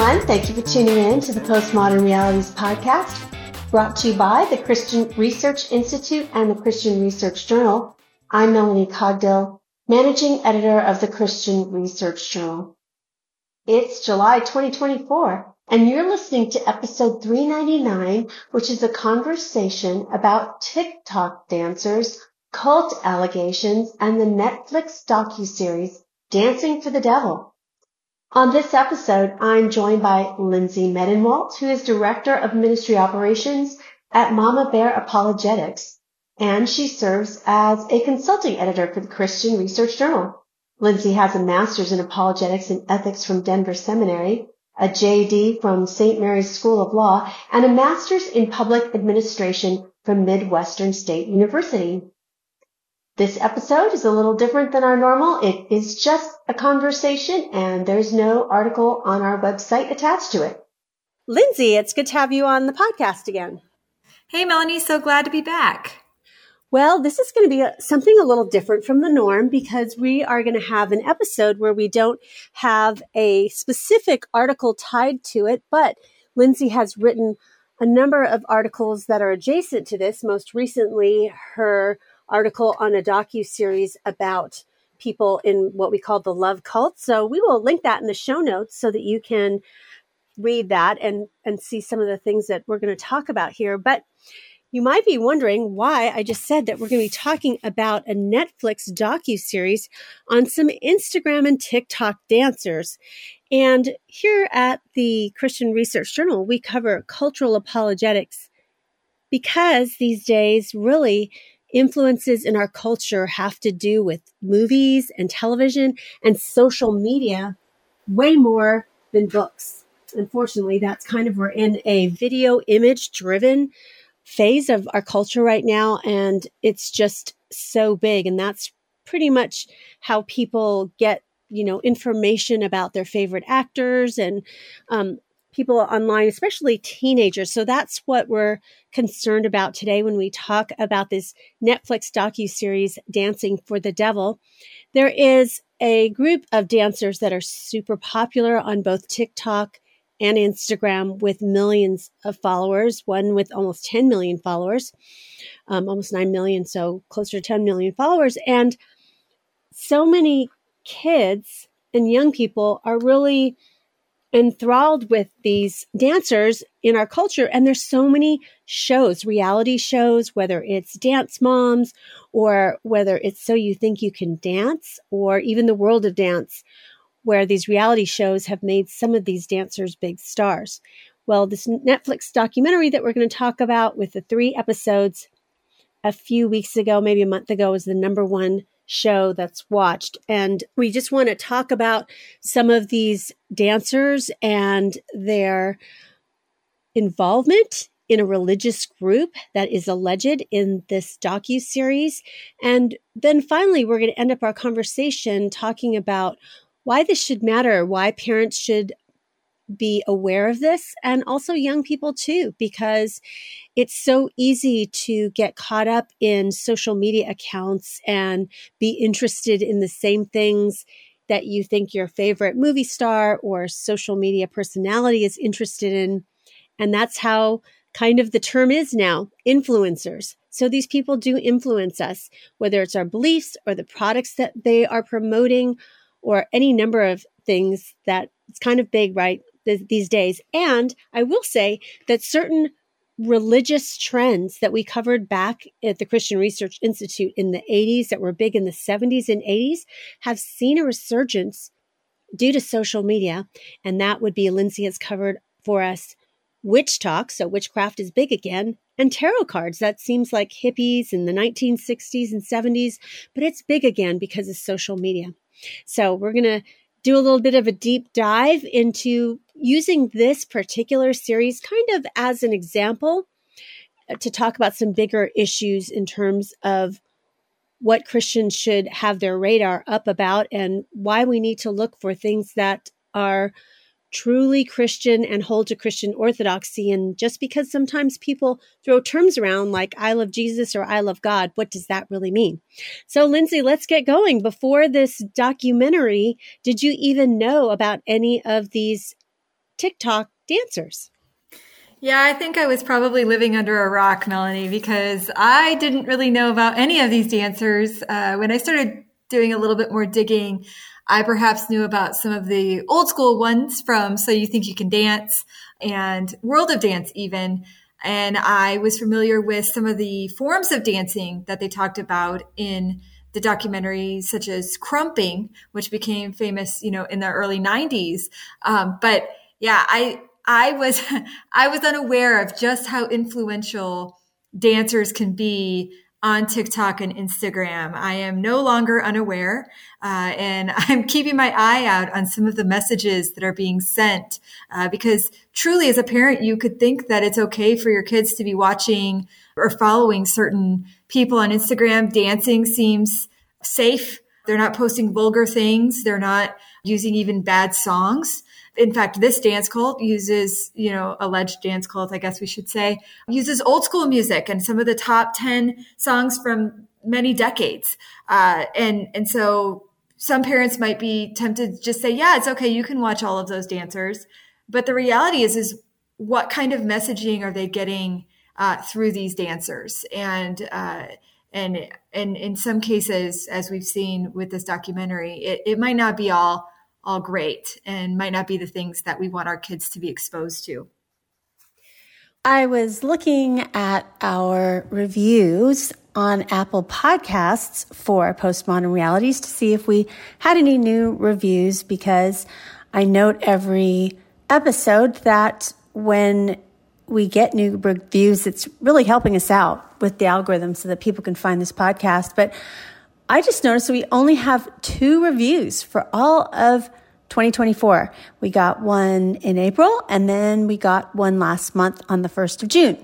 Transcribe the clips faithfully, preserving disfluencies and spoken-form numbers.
everyone. Thank you for tuning in to the Postmodern Realities podcast, brought to you by the Christian Research Institute and the Christian Research Journal. I'm Melanie Cogdill, managing editor of the Christian Research Journal. It's July twenty twenty-four, and you're listening to episode three ninety-nine, which is a conversation about TikTok dancers, cult allegations, and the Netflix docuseries Dancing for the Devil. On this episode, I'm joined by Lindsay Medenwalt, who is Director of Ministry Operations at Mama Bear Apologetics, and she serves as a consulting editor for the Christian Research Journal. Lindsay has a master's in apologetics and ethics from Denver Seminary, a J D from Saint Mary's School of Law, and a master's in public administration from Midwestern State University. This episode is a little different than our normal. It is just a conversation, and there's no article on our website attached to it. Lindsay, it's good to have you on the podcast again. Hey, Melanie, so glad to be back. Well, this is going to be a, something a little different from the norm because we are going to have an episode where we don't have a specific article tied to it, but Lindsay has written a number of articles that are adjacent to this. Most recently, her article on a docuseries about people in what we call the love cult. So we will link that in the show notes so that you can read that and, and see some of the things that we're going to talk about here. But you might be wondering why I just said that we're going to be talking about a Netflix docuseries on some Instagram and TikTok dancers. And here at the Christian Research Journal, we cover cultural apologetics because these days really influences in our culture have to do with movies and television and social media way more than books. Unfortunately, that's kind of, we're in a video image driven phase of our culture right now, and it's just so big. And that's pretty much how people get, you know, information about their favorite actors and um, people online, especially teenagers. So that's what we're concerned about today when we talk about this Netflix docuseries, Dancing for the Devil. There is a group of dancers that are super popular on both TikTok and Instagram with millions of followers, one with almost ten million followers, um, almost nine million, so closer to ten million followers. And so many kids and young people are really enthralled with these dancers in our culture. And there's so many shows, reality shows, whether it's Dance Moms or whether it's So You Think You Can Dance or even The World of Dance, where these reality shows have made some of these dancers big stars. Well, this Netflix documentary that we're going to talk about with the three episodes a few weeks ago, maybe a month ago, was the number one show that's watched. And we just want to talk about some of these dancers and their involvement in a religious group that is alleged in this docuseries. And then finally, we're going to end up our conversation talking about why this should matter, why parents should be aware of this, and also young people too, because it's so easy to get caught up in social media accounts and be interested in the same things that you think your favorite movie star or social media personality is interested in. And that's how kind of the term is now, influencers. So these people do influence us, whether it's our beliefs or the products that they are promoting or any number of things that it's kind of big, right, th- these days. And I will say that certain religious trends that we covered back at the Christian Research Institute in the eighties that were big in the seventies and eighties have seen a resurgence due to social media. And that would be, Lindsay has covered for us, witch talk. So witchcraft is big again. And tarot cards. That seems like hippies in the nineteen sixties and seventies, but it's big again because of social media. So we're going to do a little bit of a deep dive into using this particular series kind of as an example to talk about some bigger issues in terms of what Christians should have their radar up about and why we need to look for things that are truly Christian and hold to Christian orthodoxy. And just because sometimes people throw terms around like I love Jesus or I love God, what does that really mean? So Lindsay, let's get going. Before this documentary, did you even know about any of these TikTok dancers. Yeah, I think I was probably living under a rock, Melanie, because I didn't really know about any of these dancers. Uh, when I started doing a little bit more digging, I perhaps knew about some of the old school ones from So You Think You Can Dance and World of Dance even. And I was familiar with some of the forms of dancing that they talked about in the documentary, such as crumping, which became famous, you know, in the early nineties. Um, but yeah, I, I was, I was unaware of just how influential dancers can be on TikTok and Instagram. I am no longer unaware, uh, and I'm keeping my eye out on some of the messages that are being sent, uh, because truly as a parent, you could think that it's okay for your kids to be watching or following certain people on Instagram. Dancing seems safe. They're not posting vulgar things. They're not using even bad songs. In fact, this dance cult uses, you know, alleged dance cult, I guess we should say, uses old school music and some of the top ten songs from many decades. Uh, and, and so some parents might be tempted to just say, yeah, it's okay. You can watch all of those dancers. But the reality is, is what kind of messaging are they getting uh, through these dancers? And, uh, and, and in some cases, as we've seen with this documentary, it, it might not be all all great and might not be the things that we want our kids to be exposed to. I was looking at our reviews on Apple Podcasts for Postmodern Realities to see if we had any new reviews, because I note every episode that when we get new reviews, it's really helping us out with the algorithm so that people can find this podcast. But I just noticed we only have two reviews for all of twenty twenty-four. We got one in April, and then we got one last month on the first of June.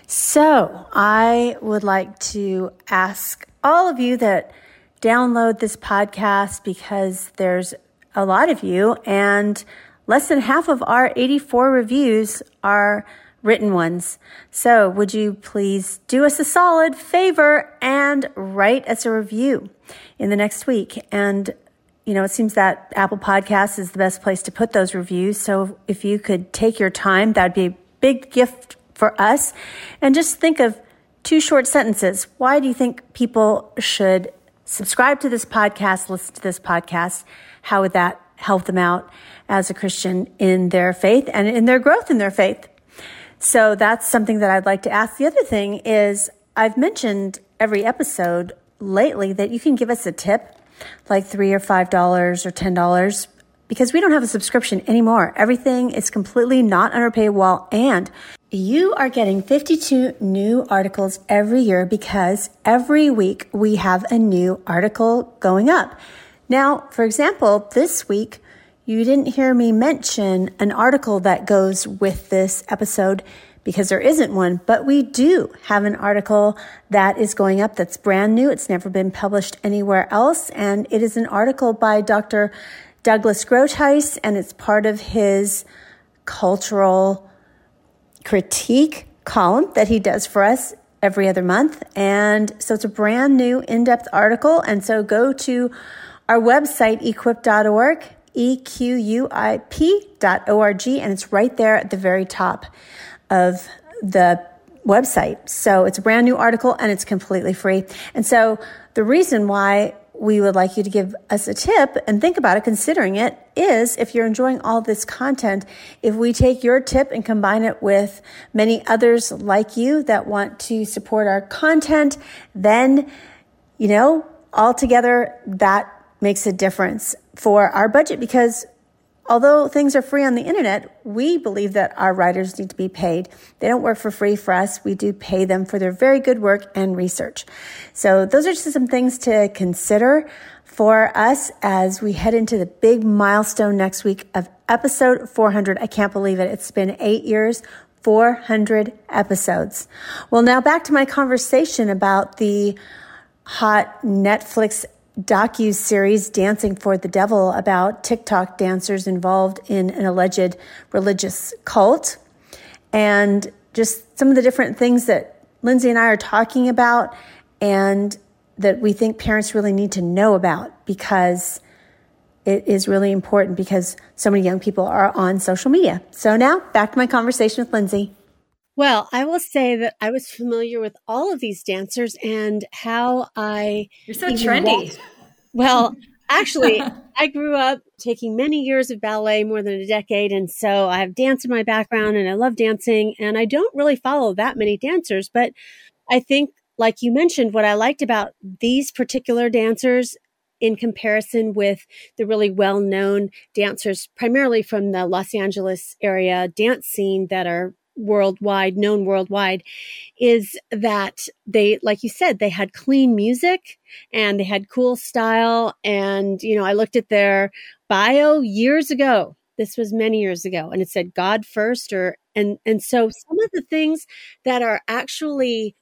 So I would like to ask all of you that download this podcast, because there's a lot of you, and less than half of our eighty-four reviews are written ones. So would you please do us a solid favor and write us a review in the next week? And, you know, it seems that Apple Podcasts is the best place to put those reviews. So if you could take your time, that'd be a big gift for us. And just think of two short sentences. Why do you think people should subscribe to this podcast, listen to this podcast? How would that help them out as a Christian in their faith and in their growth in their faith? So that's something that I'd like to ask. The other thing is, I've mentioned every episode lately that you can give us a tip, like three or five dollars or ten dollars, because we don't have a subscription anymore. Everything is completely not under paywall, and you are getting fifty-two new articles every year because every week we have a new article going up. Now, for example, this week, you didn't hear me mention an article that goes with this episode because there isn't one, but we do have an article that is going up that's brand new. It's never been published anywhere else, and it is an article by Doctor Douglas Groothuis, and it's part of his cultural critique column that he does for us every other month. And so it's a brand new in-depth article, and so go to our website, equip dot org, E Q U I P dot O R G, and it's right there at the very top of the website. So it's a brand new article and it's completely free. And so the reason why we would like you to give us a tip and think about it, considering it, is if you're enjoying all this content, if we take your tip and combine it with many others like you that want to support our content, then, you know, altogether that makes a difference for our budget, because although things are free on the internet, we believe that our writers need to be paid. They don't work for free for us. We do pay them for their very good work and research. So those are just some things to consider for us as we head into the big milestone next week of episode four hundred. I can't believe it. It's been eight years, four hundred episodes. Well, now back to my conversation about the hot Netflix docu-series Dancing for the Devil, about TikTok dancers involved in an alleged religious cult, and just some of the different things that Lindsay and I are talking about and that we think parents really need to know about, because it is really important because so many young people are on social media. So now back to my conversation with Lindsay. Well, I will say that I was familiar with all of these dancers and how I... You're so trendy. Walked. Well, actually, I grew up taking many years of ballet, more than a decade. And so I have dance in my background and I love dancing. And I don't really follow that many dancers. But I think, like you mentioned, what I liked about these particular dancers in comparison with the really well-known dancers, primarily from the Los Angeles area dance scene that are worldwide, known worldwide, is that they, like you said, they had clean music and they had cool style. And, you know, I looked at their bio years ago. This was many years ago. And it said God first, or, and, and so some of the things that are actually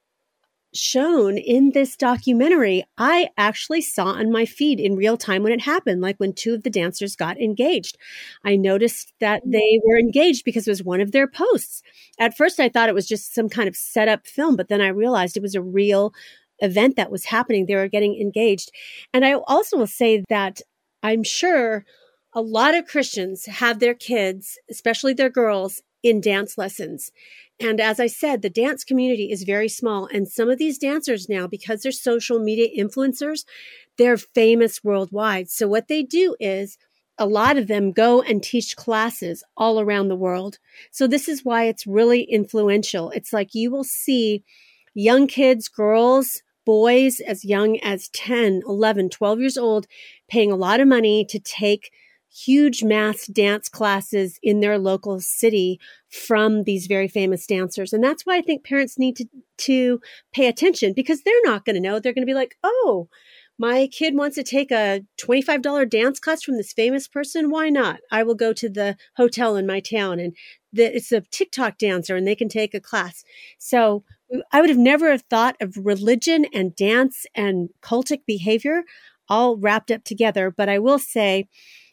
shown in this documentary, I actually saw on my feed in real time when it happened, like when two of the dancers got engaged. I noticed that they were engaged because it was one of their posts. At first, I thought it was just some kind of set up film, but then I realized it was a real event that was happening. They were getting engaged. And I also will say that I'm sure a lot of Christians have their kids, especially their girls, in dance lessons. And as I said, the dance community is very small. And some of these dancers now, because they're social media influencers, they're famous worldwide. So what they do is a lot of them go and teach classes all around the world. So this is why it's really influential. It's like you will see young kids, girls, boys as young as ten, eleven, twelve years old, paying a lot of money to take huge mass dance classes in their local city from these very famous dancers. And that's why I think parents need to, to pay attention, because they're not going to know. They're going to be like, oh, my kid wants to take a twenty-five dollars dance class from this famous person. Why not? I will go to the hotel in my town and the, it's a TikTok dancer and they can take a class. So I would have never have thought of religion and dance and cultic behavior all wrapped up together. But I will say,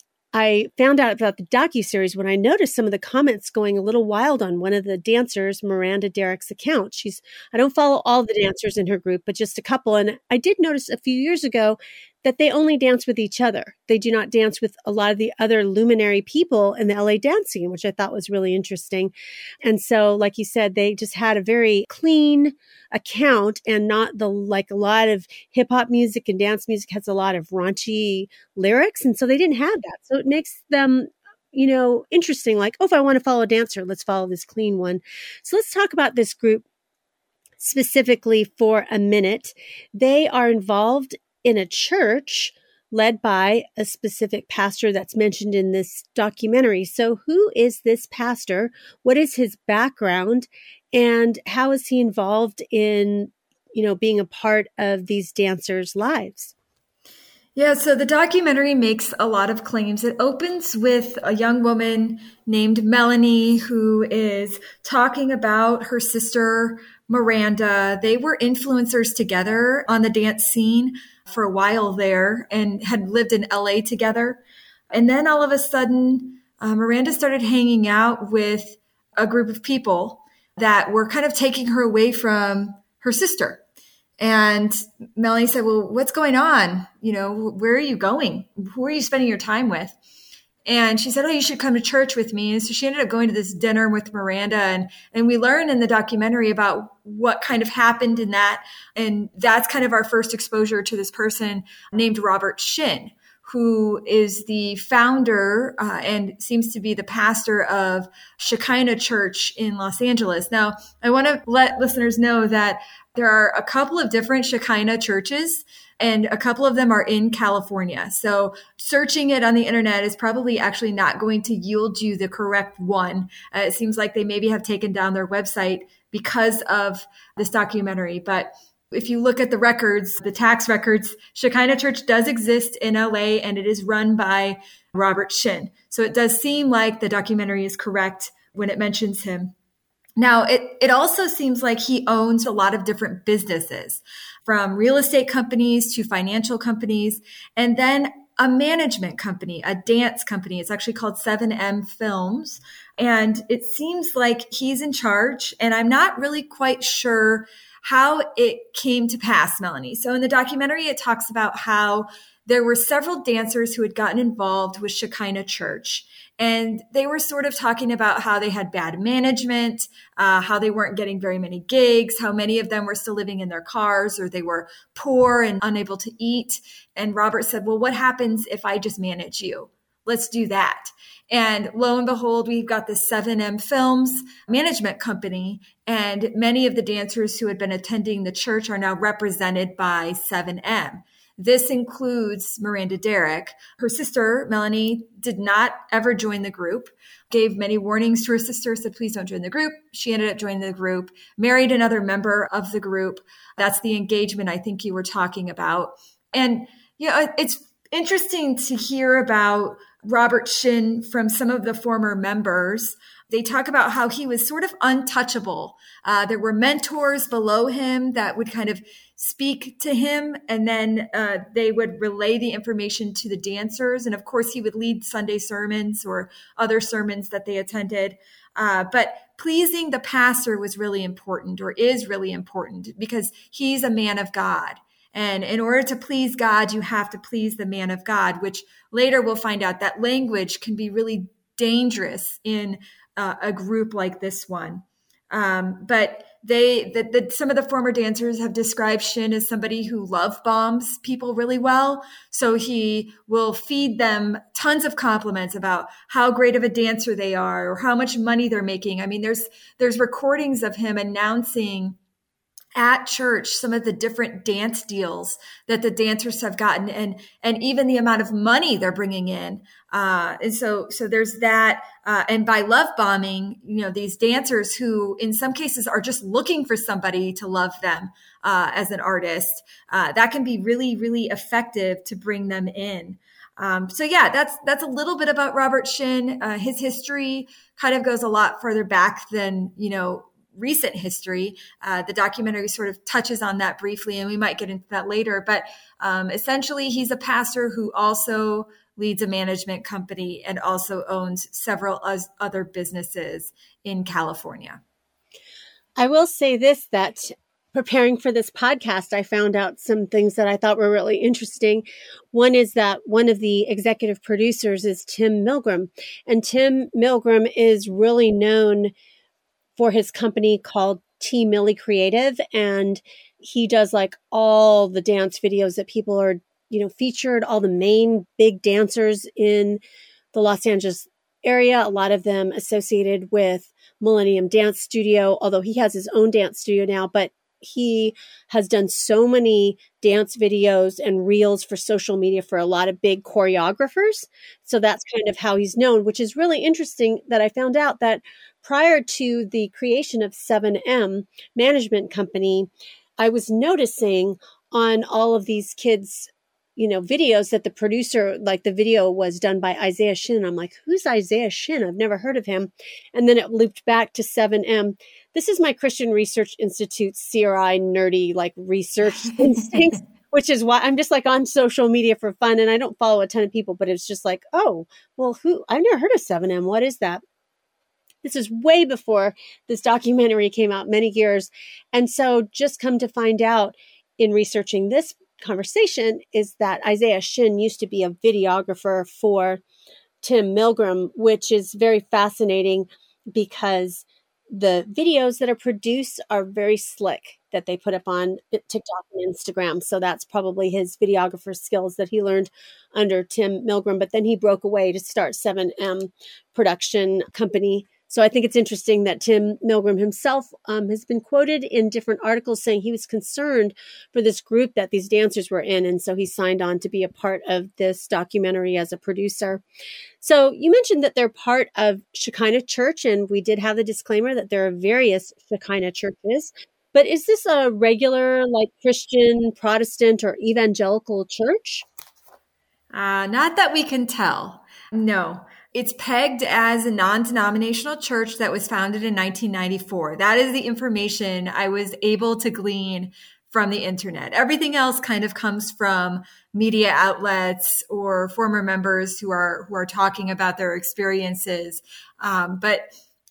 I found out about the docuseries when I noticed some of the comments going a little wild on one of the dancers, Miranda Derrick's account. She's, I don't follow all the dancers in her group, but just a couple. And I did notice a few years ago that they only dance with each other. They do not dance with a lot of the other luminary people in the L A dance scene, which I thought was really interesting. And so, like you said, they just had a very clean account and not the, like a lot of hip hop music and dance music has a lot of raunchy lyrics. And so they didn't have that. So it makes them, you know, interesting. Like, oh, if I want to follow a dancer, let's follow this clean one. So let's talk about this group specifically for a minute. They are involved in a church led by a specific pastor that's mentioned in this documentary. So who is this pastor? What is his background? And how is he involved in, you know, being a part of these dancers' lives? Yeah, so the documentary makes a lot of claims. It opens with a young woman named Melanie who is talking about her sister, Miranda. They were influencers together on the dance scene for a while there and had lived in L A together. And then all of a sudden, uh, Miranda started hanging out with a group of people that were kind of taking her away from her sister. And Melanie said, well, what's going on? You know, where are you going? Who are you spending your time with? And she said, oh, you should come to church with me. And so she ended up going to this dinner with Miranda. And, and we learn in the documentary about what kind of happened in that. And that's kind of our first exposure to this person named Robert Shin, who is the founder uh, and seems to be the pastor of Shekinah Church in Los Angeles. Now, I want to let listeners know that there are a couple of different Shekinah churches, and a couple of them are in California. So searching it on the internet is probably actually not going to yield you the correct one. Uh, it seems like they maybe have taken down their website because of this documentary. But if you look at the records, the tax records, Shekinah Church does exist in L A and it is run by Robert Shin. So it does seem like the documentary is correct when it mentions him. Now, it, it also seems like he owns a lot of different businesses, from real estate companies to financial companies, and then a management company, a dance company. It's actually called seven M Films. And it seems like he's in charge. And I'm not really quite sure how it came to pass, Melanie. So in the documentary, it talks about how there were several dancers who had gotten involved with Shekinah Church. And they were sort of talking about how they had bad management, uh, how they weren't getting very many gigs, how many of them were still living in their cars, or they were poor and unable to eat. And Robert said, well, what happens if I just manage you? Let's do that. And lo and behold, we've got the seven M Films management company, and many of the dancers who had been attending the church are now represented by seven M. This includes Miranda Derrick. Her sister, Melanie, did not ever join the group, gave many warnings to her sister, said, please don't join the group. She ended up joining the group, married another member of the group. That's the engagement I think you were talking about. And you know, it's interesting to hear about Robert Shin from some of the former members. They talk about how he was sort of untouchable. Uh, there were mentors below him that would kind of speak to him, and then uh, they would relay the information to the dancers. And of course, he would lead Sunday sermons or other sermons that they attended. Uh, but pleasing the pastor was really important, or is really important, because he's a man of God. And in order to please God, you have to please the man of God, which later we'll find out that language can be really dangerous in uh, a group like this one. Um, but they, the, the, some of the former dancers have described Shin as somebody who love bombs people really well. So he will feed them tons of compliments about how great of a dancer they are or how much money they're making. I mean, there's, there's recordings of him announcing at church some of the different dance deals that the dancers have gotten, and and even the amount of money they're bringing in. Uh, and so so there's that. Uh, and by love bombing, you know, these dancers who in some cases are just looking for somebody to love them uh, as an artist, uh, that can be really, really effective to bring them in. Um, so yeah, that's that's a little bit about Robert Shin. Uh, his history kind of goes a lot further back than, you know, recent history. Uh, the documentary sort of touches on that briefly, and we might get into that later. But um, essentially, he's a pastor who also leads a management company and also owns several other businesses in California. I will say this, that preparing for this podcast, I found out some things that I thought were really interesting. One is that one of the executive producers is Tim Milgram, and Tim Milgram is really known for his company called T Millie Creative. And he does like all the dance videos that people are, you know, featured, all the main big dancers in the Los Angeles area, a lot of them associated with Millennium Dance Studio, although he has his own dance studio now, but he has done so many dance videos and reels for social media for a lot of big choreographers. So that's kind of how he's known, which is really interesting that I found out that prior to the creation of seven M Management Company, I was noticing on all of these kids' you know, videos that the producer, like the video was done by Isaiah Shin. I'm like, who's Isaiah Shin? I've never heard of him. And then it looped back to seven M. This is my Christian Research Institute C R I nerdy, like research instincts, which is why I'm just like on social media for fun. And I don't follow a ton of people, but it's just like, oh, well, who, I've never heard of seven M. What is that? This is way before this documentary came out, many years. And so just come to find out in researching this conversation is that Isaiah Shin used to be a videographer for Tim Milgram, which is very fascinating because the videos that are produced are very slick that they put up on TikTok and Instagram. So that's probably his videographer skills that he learned under Tim Milgram. But then he broke away to start seven M production company. So I think it's interesting that Tim Milgram himself um, has been quoted in different articles saying he was concerned for this group that these dancers were in. And so he signed on to be a part of this documentary as a producer. So you mentioned that they're part of Shekinah Church, and we did have the disclaimer that there are various Shekinah churches. But is this a regular, like, Christian, Protestant, or evangelical church? Uh, not that we can tell. No. It's pegged as a non-denominational church that was founded in nineteen ninety-four. That is the information I was able to glean from the internet. Everything else kind of comes from media outlets or former members who are who are talking about their experiences. Um, but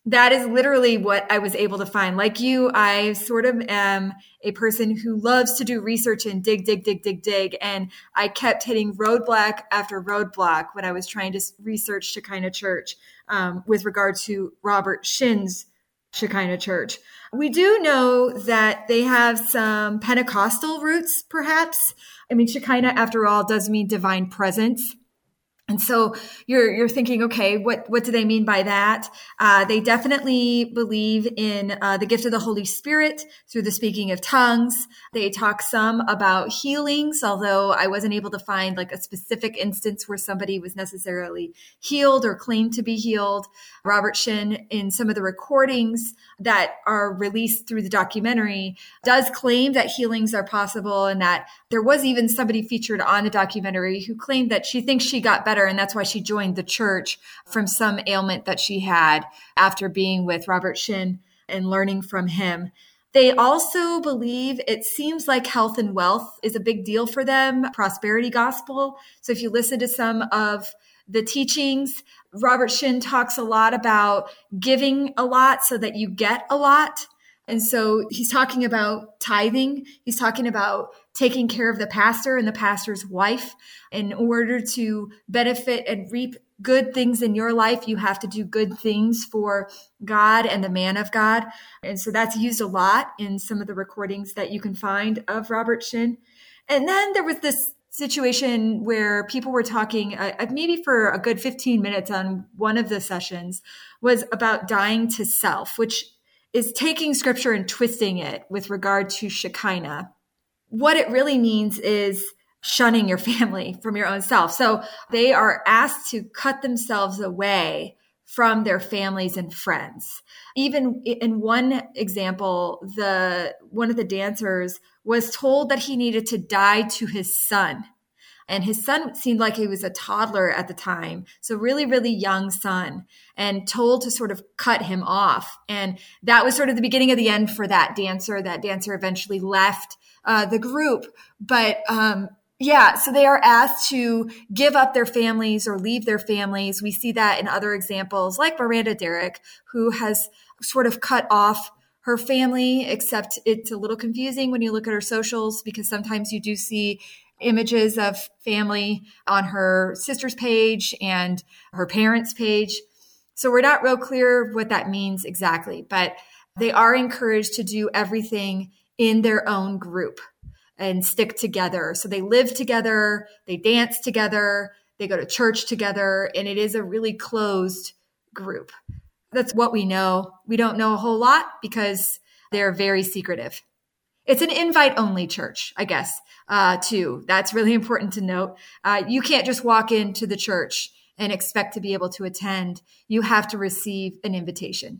that is literally what I was able to find. Like you, I sort of am a person who loves to do research and dig, dig, dig, dig, dig. And I kept hitting roadblock after roadblock when I was trying to research Shekinah Church um, with regard to Robert Shinn's Shekinah Church. We do know that they have some Pentecostal roots, perhaps. I mean, Shekinah, after all, does mean divine presence. And so you're you're thinking, okay, what what do they mean by that? Uh, they definitely believe in uh, the gift of the Holy Spirit through the speaking of tongues. They talk some about healings, although I wasn't able to find like a specific instance where somebody was necessarily healed or claimed to be healed. Robert Shinn, in some of the recordings that are released through the documentary, does claim that healings are possible, and that there was even somebody featured on the documentary who claimed that she thinks she got better, and that's why she joined the church from some ailment that she had after being with Robert Shinn and learning from him. They also believe it seems like health and wealth is a big deal for them, prosperity gospel. So if you listen to some of the teachings, Robert Shinn talks a lot about giving a lot so that you get a lot. And so he's talking about tithing. He's talking about taking care of the pastor and the pastor's wife. In order to benefit and reap good things in your life, you have to do good things for God and the man of God. And so that's used a lot in some of the recordings that you can find of Robert Shinn. And then there was this situation where people were talking uh, maybe for a good fifteen minutes on one of the sessions was about dying to self, which is taking scripture and twisting it with regard to Shekinah. What it really means is shunning your family from your own self. So they are asked to cut themselves away from their families and friends. Even in one example, the one of the dancers was told that he needed to die to his son. And his son seemed like he was a toddler at the time. So really, really young son, and told to sort of cut him off. And that was sort of the beginning of the end for that dancer. That dancer eventually left uh, the group. But um, yeah, so they are asked to give up their families or leave their families. We see that in other examples like Miranda Derrick, who has sort of cut off her family, except it's a little confusing when you look at her socials, because sometimes you do see images of family on her sister's page and her parents' page. So we're not real clear what that means exactly, but they are encouraged to do everything in their own group and stick together. So they live together, they dance together, they go to church together, and it is a really closed group. That's what we know. We don't know a whole lot because they're very secretive. It's an invite-only church, I guess, uh, too. That's really important to note. Uh, you can't just walk into the church and expect to be able to attend. You have to receive an invitation.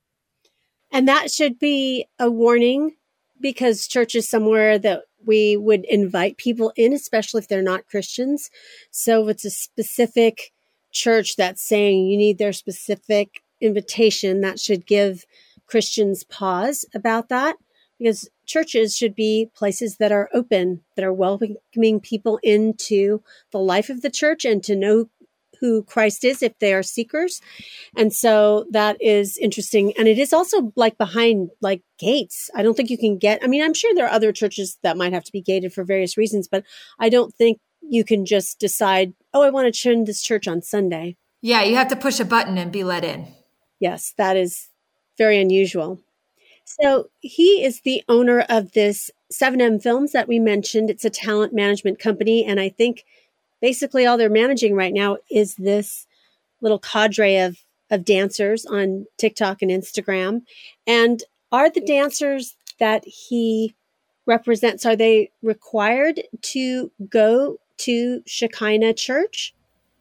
And that should be a warning, because church is somewhere that we would invite people in, especially if they're not Christians. So if it's a specific church that's saying you need their specific invitation, that should give Christians pause about that, because churches should be places that are open, that are welcoming people into the life of the church and to know who Christ is if they are seekers. And so that is interesting. And it is also like behind like gates. I don't think you can get, I mean, I'm sure there are other churches that might have to be gated for various reasons, but I don't think you can just decide, oh, I want to attend this church on Sunday. Yeah, you have to push a button and be let in. Yes, that is very unusual. So he is the owner of this seven M Films that we mentioned. It's a talent management company. And I think basically all they're managing right now is this little cadre of, of dancers on TikTok and Instagram. And are the dancers that he represents, are they required to go to Shekinah Church?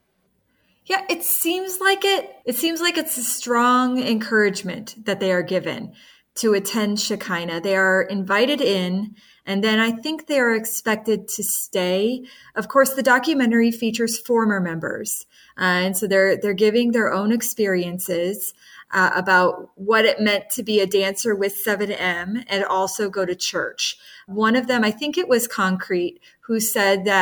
Yeah, it seems like it. It seems like it's a strong encouragement that they are given to attend Shekinah. They are invited in, and then I think they are expected to stay. Of course, the documentary features former members, uh, and so they're they're giving their own experiences uh, about what it meant to be a dancer with seven M and also go to church. One of them, I think it was Concrete, who said that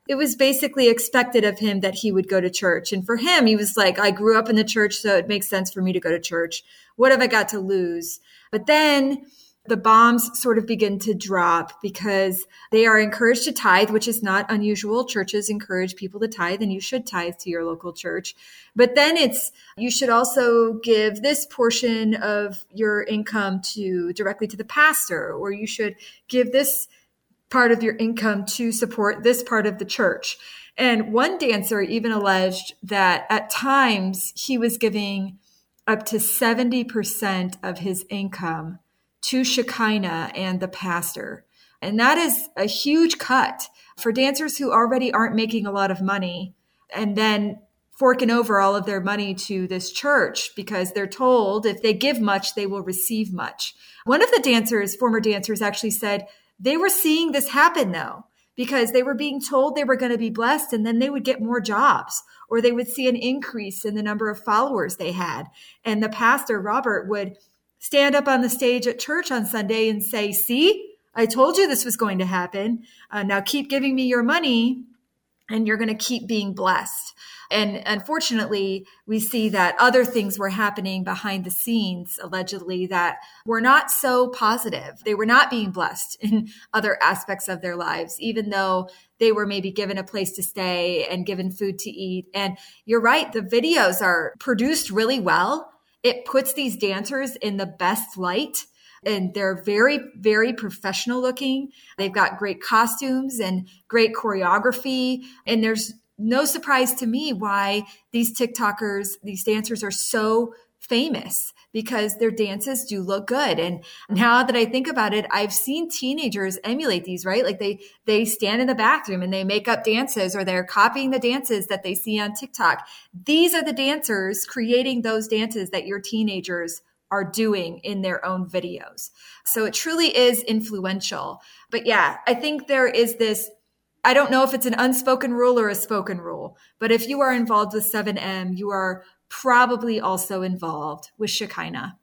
it was basically expected of him that he would go to church. And for him, he was like, I grew up in the church, so it makes sense for me to go to church. What have I got to lose? But then the bombs sort of begin to drop because they are encouraged to tithe, which is not unusual. Churches encourage people to tithe, and you should tithe to your local church. But then it's, you should also give this portion of your income to directly to the pastor, or you should give this part of your income to support this part of the church. And one dancer even alleged that at times he was giving up to seventy percent of his income to Shekinah and the pastor. And that is a huge cut for dancers who already aren't making a lot of money and then forking over all of their money to this church because they're told if they give much, they will receive much. One of the dancers, former dancers, actually said they were seeing this happen though, because they were being told they were going to be blessed and then they would get more jobs, or they would see an increase in the number of followers they had. And the pastor, Robert, would stand up on the stage at church on Sunday and say, see, I told you this was going to happen. Uh, now keep giving me your money and you're going to keep being blessed. And unfortunately, we see that other things were happening behind the scenes, allegedly, that were not so positive. They were not being blessed in other aspects of their lives, even though they were maybe given a place to stay and given food to eat. And you're right, the videos are produced really well. It puts these dancers in the best light. And they're very, very professional looking. They've got great costumes and great choreography. And there's no surprise to me why these TikTokers, these dancers are so famous, because their dances do look good. And now that I think about it, I've seen teenagers emulate these, right? Like they, they stand in the bathroom and they make up dances, or they're copying the dances that they see on TikTok. These are the dancers creating those dances that your teenagers are doing in their own videos. So it truly is influential. But yeah, I think there is this, I don't know if it's an unspoken rule or a spoken rule, but if you are involved with seven M, you are probably also involved with Shekinah.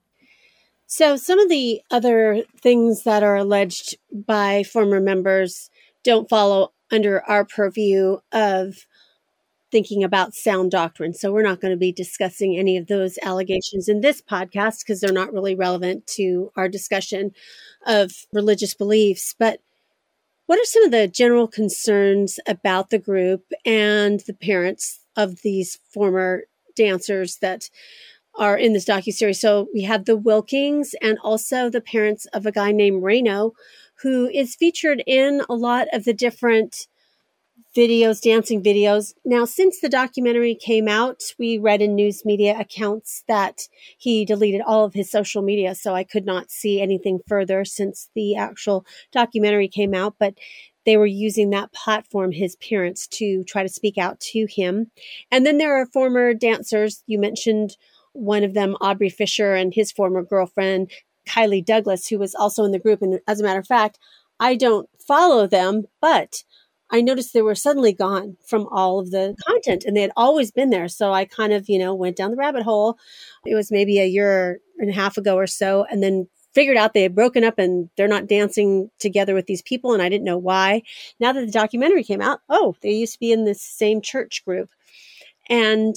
So some of the other things that are alleged by former members don't follow under our purview of thinking about sound doctrine. So we're not going to be discussing any of those allegations in this podcast because they're not really relevant to our discussion of religious beliefs. But what are some of the general concerns about the group and the parents of these former dancers that are in this docuseries? So we have the Wilkings and also the parents of a guy named Reno, who is featured in a lot of the different videos, dancing videos. Now, since the documentary came out, we read in news media accounts that he deleted all of his social media. So I could not see anything further since the actual documentary came out, but they were using that platform, his parents, to try to speak out to him. And then there are former dancers. You mentioned one of them, Aubrey Fisher, and his former girlfriend, Kylie Douglas, who was also in the group. And as a matter of fact, I don't follow them, but I noticed they were suddenly gone from all of the content, and they had always been there. So I kind of, you know, went down the rabbit hole. It was maybe a year and a half ago or so, and then figured out they had broken up and they're not dancing together with these people. And I didn't know why. Now that the documentary came out, oh, they used to be in this same church group. And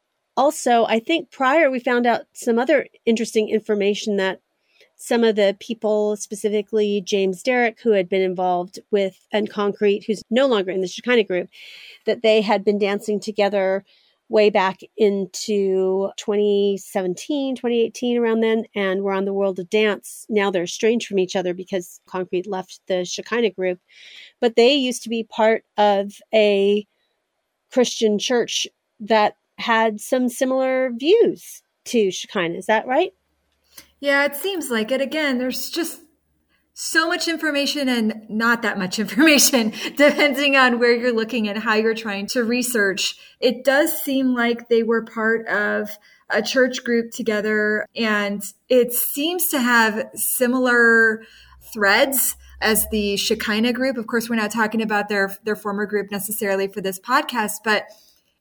also, I think prior we found out some other interesting information that some of the people, specifically James Derrick, who had been involved with and Concrete, who's no longer in the Shekinah group, that they had been dancing together way back into twenty seventeen, twenty eighteen, around then, and were on the World of Dance. Now they're estranged from each other because Concrete left the Shekinah group. But they used to be part of a Christian church that had some similar views to Shekinah. Is that right? Yeah, it seems like it. Again, there's just so much information and not that much information, depending on where you're looking and how you're trying to research. It does seem like they were part of a church group together, and it seems to have similar threads as the Shekinah group. Of course, we're not talking about their, their former group necessarily for this podcast, but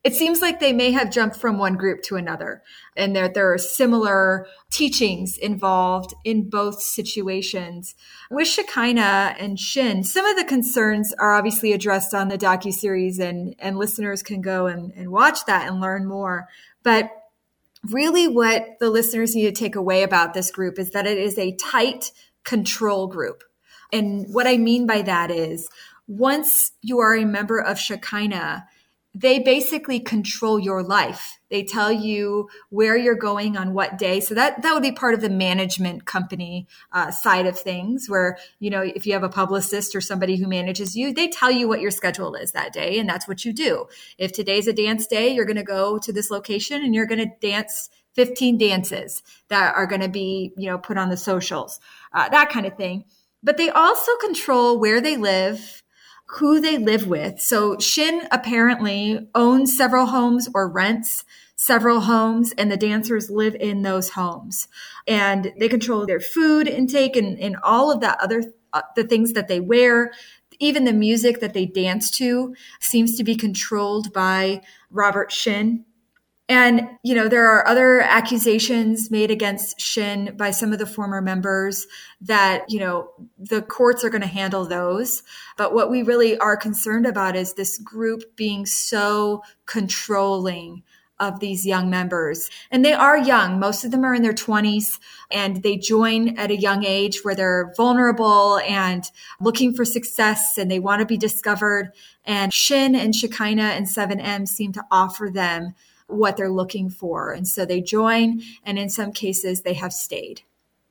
it seems like they may have jumped from one group to another, and that there are similar teachings involved in both situations. With Shekinah and Shin, some of the concerns are obviously addressed on the docuseries, and, and listeners can go and, and watch that and learn more. But really what the listeners need to take away about this group is that it is a tight control group. And what I mean by that is, once you are a member of Shekinah, they basically control your life. They tell you where you're going on what day. So that, that would be part of the management company uh, side of things, where, you know, if you have a publicist or somebody who manages you, they tell you what your schedule is that day, and that's what you do. If today's a dance day, you're going to go to this location and you're going to dance fifteen dances that are going to be, you know, put on the socials, uh, that kind of thing. But they also control where they live, who they live with. So Shin apparently owns several homes or rents several homes, and the dancers live in those homes. And they control their food intake and, and all of that other, uh, the things that they wear. Even the music that they dance to seems to be controlled by Robert Shin. And, you know, there are other accusations made against Shin by some of the former members that, you know, the courts are going to handle those. But what we really are concerned about is this group being so controlling of these young members. And they are young. Most of them are in their twenties, and they join at a young age where they're vulnerable and looking for success, and they want to be discovered. And Shin and Shekinah and seven M seem to offer them what they're looking for. And so they join, and in some cases they have stayed.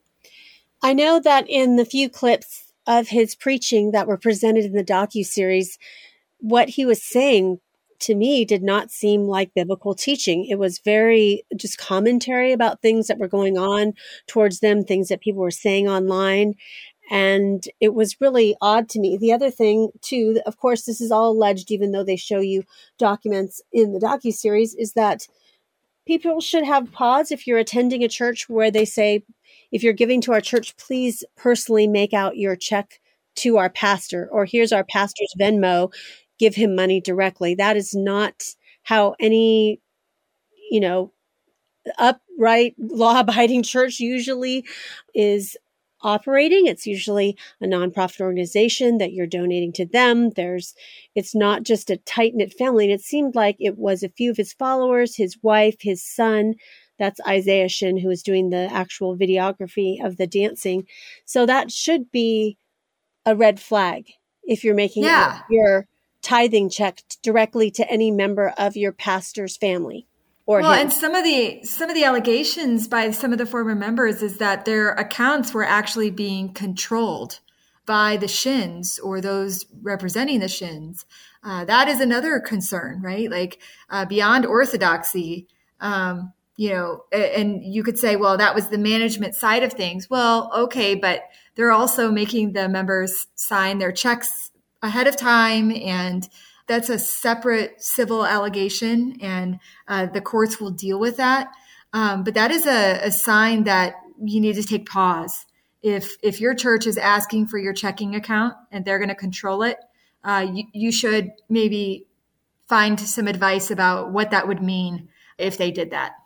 I know that in the few clips of his preaching that were presented in the docuseries, what he was saying to me did not seem like biblical teaching. It was very just commentary about things that were going on towards them, things that people were saying online. And it was really odd to me. The other thing, too, of course, this is all alleged, even though they show you documents in the docuseries, is that people should have pause if you're attending a church where they say, if you're giving to our church, please personally make out your check to our pastor, or here's our pastor's Venmo, give him money directly. That is not how any, you know, upright, law-abiding church usually is operating. It's usually a nonprofit organization that you're donating to them. There's, it's not just a tight-knit family. And it seemed like it was a few of his followers, his wife, his son. That's Isaiah Shin, who is doing the actual videography of the dancing. So that should be a red flag if you're making yeah. your tithing check directly to any member of your pastor's family. Or well, him. and some of the some of the allegations by some of the former members is that their accounts were actually being controlled by the Shins or those representing the Shins. Uh, that is another concern, right? Like uh, beyond orthodoxy, um, you know, and you could say, well, that was the management side of things. Well, okay, but they're also making the members sign their checks ahead of time, and that's a separate civil allegation, and uh, the courts will deal with that. Um, but that is a, a sign that you need to take pause. If if your church is asking for your checking account and they're going to control it, uh, you, you should maybe find some advice about what that would mean if they did that.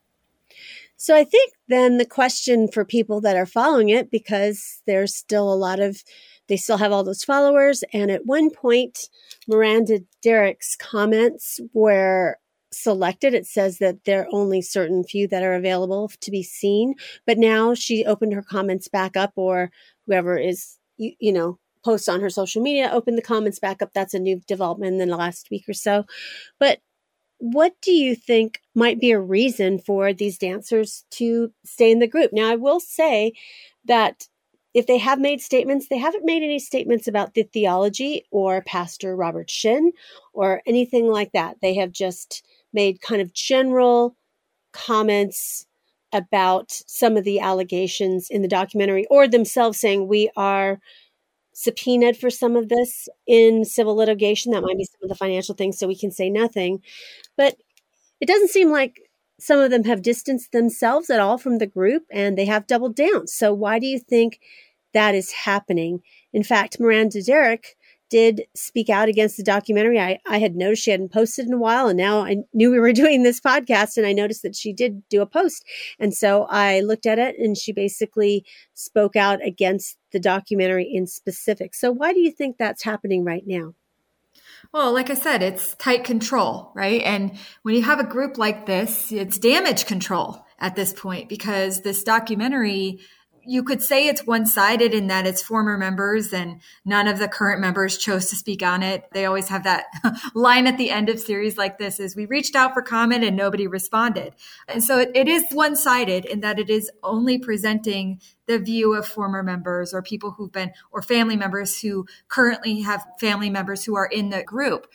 So I think then the question for people that are following it, because there's still a lot of, they still have all those followers. And at one point, Miranda Derrick's comments were selected. It says that there are only certain few that are available to be seen. But now she opened her comments back up, or whoever is, you, you know, posts on her social media, opened the comments back up. That's a new development in the last week or so. But what do you think might be a reason for these dancers to stay in the group? Now, I will say that if they have made statements, they haven't made any statements about the theology or Pastor Robert Shin or anything like that. They have just made kind of general comments about some of the allegations in the documentary, or themselves saying we are subpoenaed for some of this in civil litigation. That might be some of the financial things, so we can say nothing. But it doesn't seem like some of them have distanced themselves at all from the group, and they have doubled down. So why do you think that is happening? In fact, Miranda Derrick did speak out against the documentary. I, I had noticed she hadn't posted in a while, and now I knew we were doing this podcast, and I noticed that she did do a post. And so I looked at it, and she basically spoke out against the documentary in specific. So why do you think that's happening right now? Well, like I said, it's tight control, right? And when you have a group like this, it's damage control at this point, because this documentary, you could say it's one-sided in that it's former members and none of the current members chose to speak on it. They always have that line at the end of series like this is, we reached out for comment and nobody responded. And so it, it is one-sided in that it is only presenting the view of former members or people who've been, or family members who currently have family members who are in the group.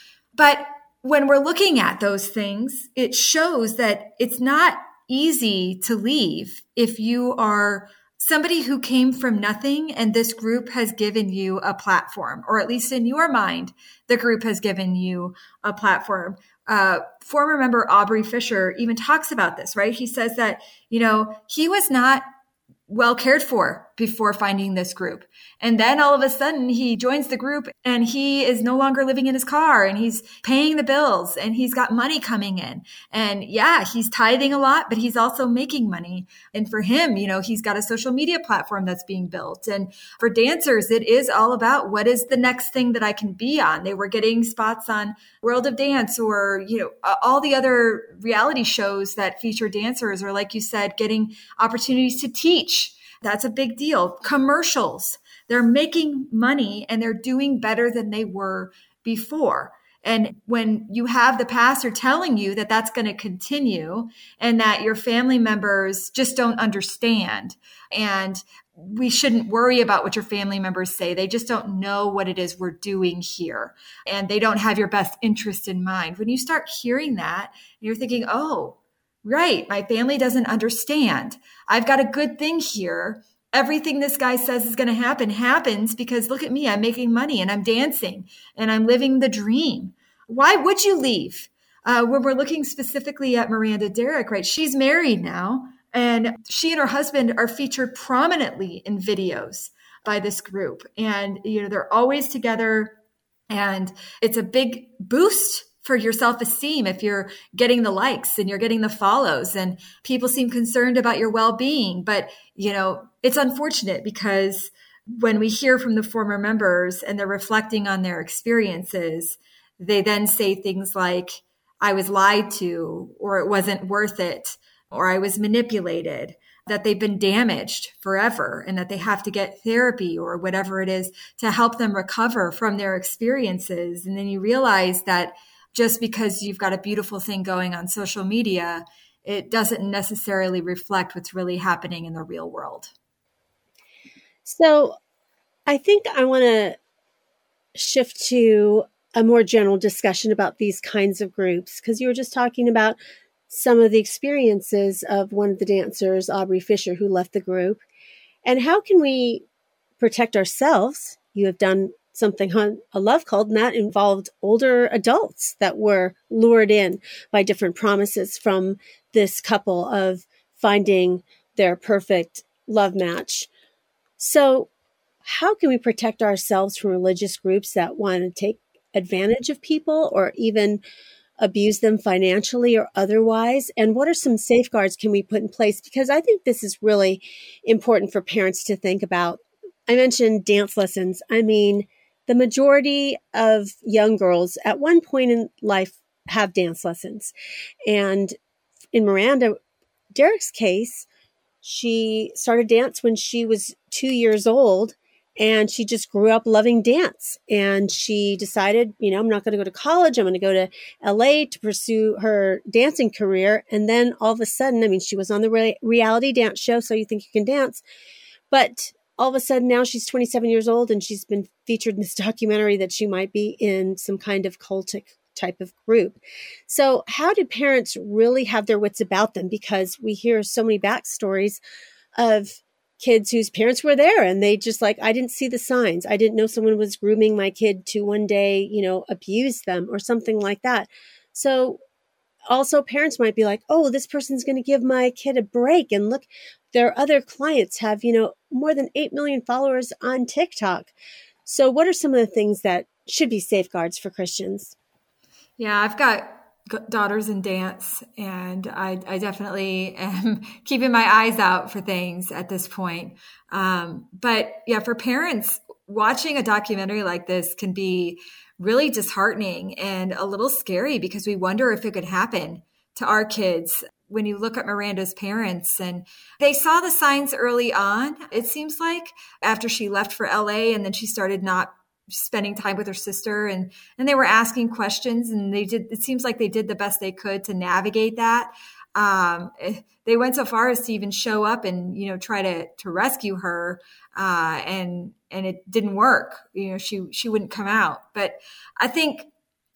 But when we're looking at those things, it shows that it's not easy to leave if you are somebody who came from nothing and this group has given you a platform, or at least in your mind, the group has given you a platform. Uh, former member Aubrey Fisher even talks about this, right? He says that, you know, he was not well cared for before finding this group. And then all of a sudden he joins the group and he is no longer living in his car and he's paying the bills and he's got money coming in. And yeah, he's tithing a lot, but he's also making money. And for him, you know, he's got a social media platform that's being built. And for dancers, it is all about what is the next thing that I can be on. They were getting spots on World of Dance or, you know, all the other reality shows that feature dancers, or like you said, getting opportunities to teach. That's a big deal. Commercials, they're making money and they're doing better than they were before. And when you have the pastor telling you that that's going to continue and that your family members just don't understand, and we shouldn't worry about what your family members say. They just don't know what it is we're doing here. And they don't have your best interest in mind. When you start hearing that, you're thinking, oh, right, my family doesn't understand. I've got a good thing here. Everything this guy says is going to happen happens because look at me, I'm making money and I'm dancing and I'm living the dream. Why would you leave? Uh, when we're looking specifically at Miranda Derrick, right? She's married now and she and her husband are featured prominently in videos by this group. And, you know, they're always together and it's a big boost for your self-esteem if you're getting the likes and you're getting the follows and people seem concerned about your well-being. But, you know, it's unfortunate because when we hear from the former members and they're reflecting on their experiences, they then say things like, I was lied to, or it wasn't worth it, or I was manipulated, that they've been damaged forever and that they have to get therapy or whatever it is to help them recover from their experiences. And then you realize that just because you've got a beautiful thing going on social media, it doesn't necessarily reflect what's really happening in the real world. So I think I want to shift to a more general discussion about these kinds of groups, because you were just talking about some of the experiences of one of the dancers, Aubrey Fisher, who left the group. And how can we protect ourselves? You have done something on A Love Cult, and that involved older adults that were lured in by different promises from this couple of finding their perfect love match. So how can we protect ourselves from religious groups that want to take advantage of people or even abuse them financially or otherwise? And what are some safeguards can we put in place? Because I think this is really important for parents to think about. I mentioned dance lessons. I mean, the majority of young girls at one point in life have dance lessons. And in Miranda Derrick's case, she started dance when she was two years old and she just grew up loving dance. And she decided, you know, I'm not going to go to college. I'm going to go to L A to pursue her dancing career. And then all of a sudden, I mean, she was on the re- reality dance show, So You Think You Can Dance. But all of a sudden now she's twenty-seven years old and she's been featured in this documentary that she might be in some kind of cultic type of group. So how do parents really have their wits about them? Because we hear so many backstories of kids whose parents were there and they just like, I didn't see the signs. I didn't know someone was grooming my kid to one day, you know, abuse them or something like that. So also parents might be like, oh, this person's going to give my kid a break. And look, their other clients have, you know, more than eight million followers on TikTok. So what are some of the things that should be safeguards for Christians? Yeah, I've got daughters in dance, and I, I definitely am keeping my eyes out for things at this point. Um, but yeah, for parents, watching a documentary like this can be really disheartening and a little scary because we wonder if it could happen to our kids. When you look at Miranda's parents, and they saw the signs early on, it seems like, after she left for L A, and then she started not spending time with her sister, and and they were asking questions, and they did, it seems like they did the best they could to navigate that. Um, they went so far as to even show up and, you know, try to, to rescue her. Uh, and, and it didn't work. You know, she, she wouldn't come out. But I think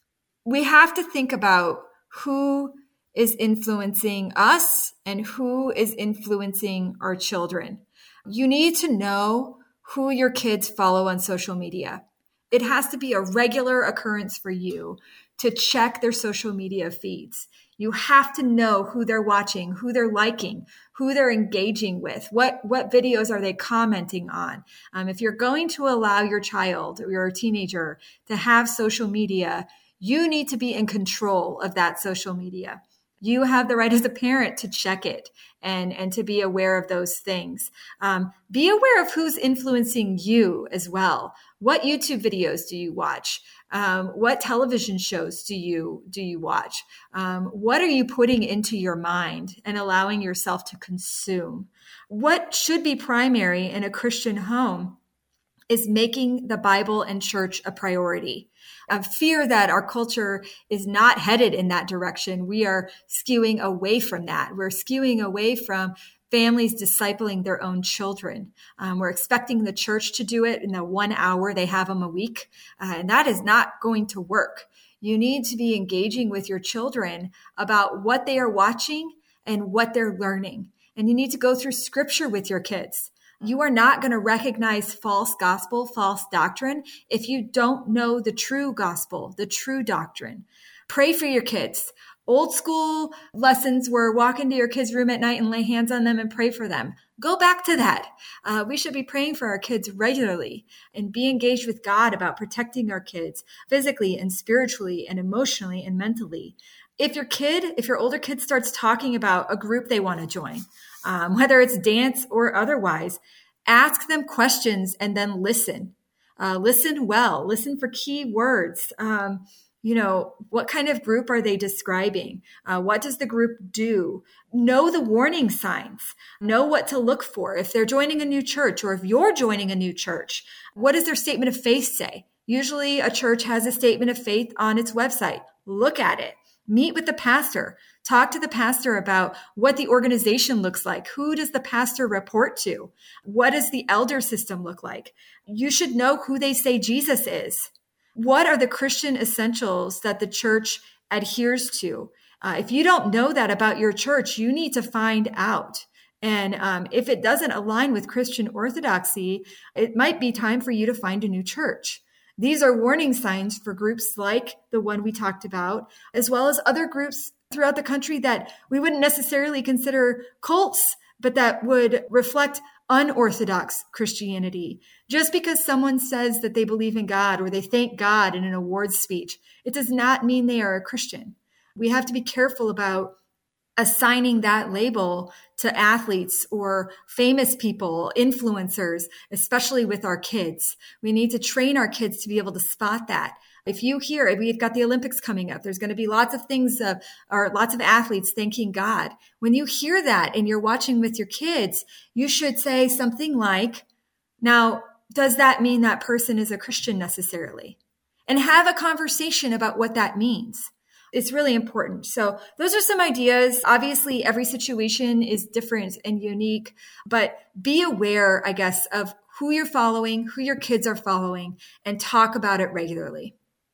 we have to think about who is influencing us and who is influencing our children. You need to know who your kids follow on social media. It has to be a regular occurrence for you to check their social media feeds. You have to know who they're watching, who they're liking, who they're engaging with, what, what videos are they commenting on. Um, if you're going to allow your child or your teenager to have social media, you need to be in control of that social media. You have the right as a parent to check it and, and to be aware of those things. Um, be aware of who's influencing you as well. What YouTube videos do you watch? Um, what television shows do you do you watch? Um, what are you putting into your mind and allowing yourself to consume? What should be primary in a Christian home is making the Bible and church a priority. I fear that our culture is not headed in that direction. We are skewing away from that. We're skewing away from families discipling their own children. Um, we're expecting the church to do it in the one hour they have them a week. Uh, and that is not going to work. You need to be engaging with your children about what they are watching and what they're learning. And you need to go through scripture with your kids. You are not going to recognize false gospel, false doctrine, if you don't know the true gospel, the true doctrine. Pray for your kids. Old school lessons were walk into your kids' room at night and lay hands on them and pray for them. Go back to that. Uh, we should be praying for our kids regularly and be engaged with God about protecting our kids physically and spiritually and emotionally and mentally. If your kid, if your older kid starts talking about a group they want to join, um, whether it's dance or otherwise, ask them questions and then listen. Uh, listen well. Listen for key words. Um, you know, what kind of group are they describing? Uh, what does the group do? Know the warning signs. Know what to look for. If they're joining a new church or if you're joining a new church, what does their statement of faith say? Usually a church has a statement of faith on its website. Look at it. Meet with the pastor. Talk to the pastor about what the organization looks like. Who does the pastor report to? What does the elder system look like? You should know who they say Jesus is. What are the Christian essentials that the church adheres to? Uh, if you don't know that about your church, you need to find out. And um, if it doesn't align with Christian orthodoxy, it might be time for you to find a new church. These are warning signs for groups like the one we talked about, as well as other groups throughout the country that we wouldn't necessarily consider cults, but that would reflect unorthodox Christianity. Just because someone says that they believe in God or they thank God in an awards speech, it does not mean they are a Christian. We have to be careful about assigning that label to athletes or famous people, influencers, especially with our kids. We need to train our kids to be able to spot that. If you hear, we've got the Olympics coming up, there's going to be lots of things, uh, or lots of athletes thanking God. When you hear that and you're watching with your kids, you should say something like, now, does that mean that person is a Christian necessarily? And have a conversation about what that means. It's really important. So those are some ideas. Obviously, every situation is different and unique, but be aware, I guess, of who you're following, who your kids are following, and talk about it regularly.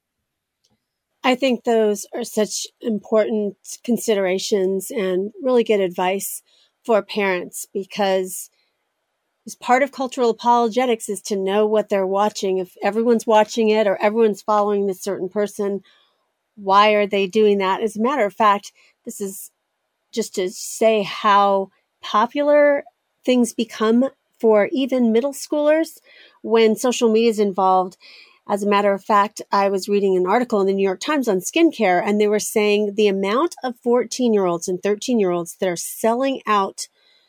I think those are such important considerations and really good advice for parents, because as part of cultural apologetics is to know what they're watching. If everyone's watching it or everyone's following this certain person, why are they doing that? As a matter of fact, this is just to say how popular things become for even middle schoolers when social media is involved. As a matter of fact, I was reading an article in the New York Times on skincare, and they were saying the amount of fourteen-year-olds and thirteen-year-olds that are selling out